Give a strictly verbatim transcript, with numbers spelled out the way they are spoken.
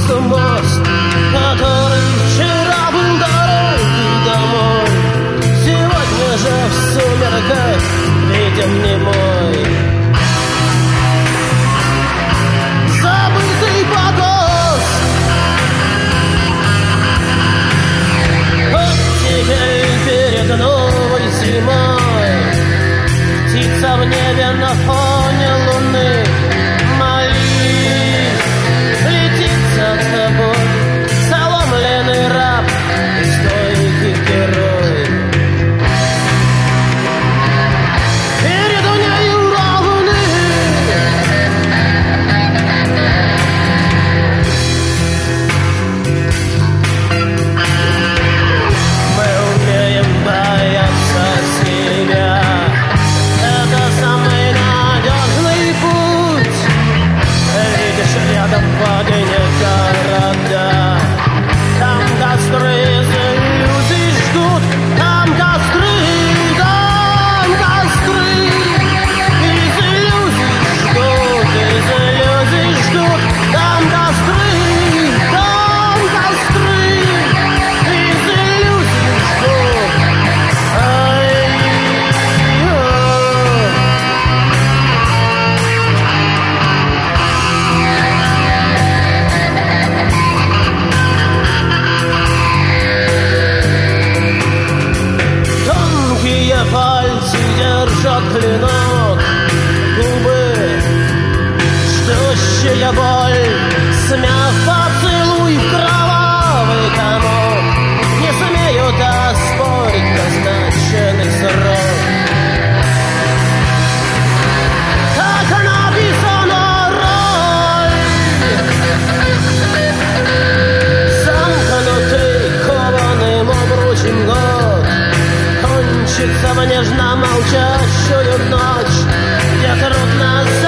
что мост, который вчера был дорогой домой, сегодня же в сумерках виден немой. Забытый погост, вот теперь перед новой зимой птица в небе на фоне луны молись, летит за тобой соломленный раб и стойкий герой. Перед нею равны мы умеем бояться себя. Это самый надежный путь. Видишь, рядом в огне города. Там костры из иллюзий ждут. Там костры, там костры из иллюзий ждут, из иллюзий ждут. Там костры, там костры из иллюзий ждут. Ай-ой. Тонкие пальцы держат клинок, губы, ждущая боль, смяв поцелуй в кровавый комок, не смеют оспорить назначенный срок. Так написана роль, замкнутый кованым обручем год кончится в нежно молчащую ночь, где трудно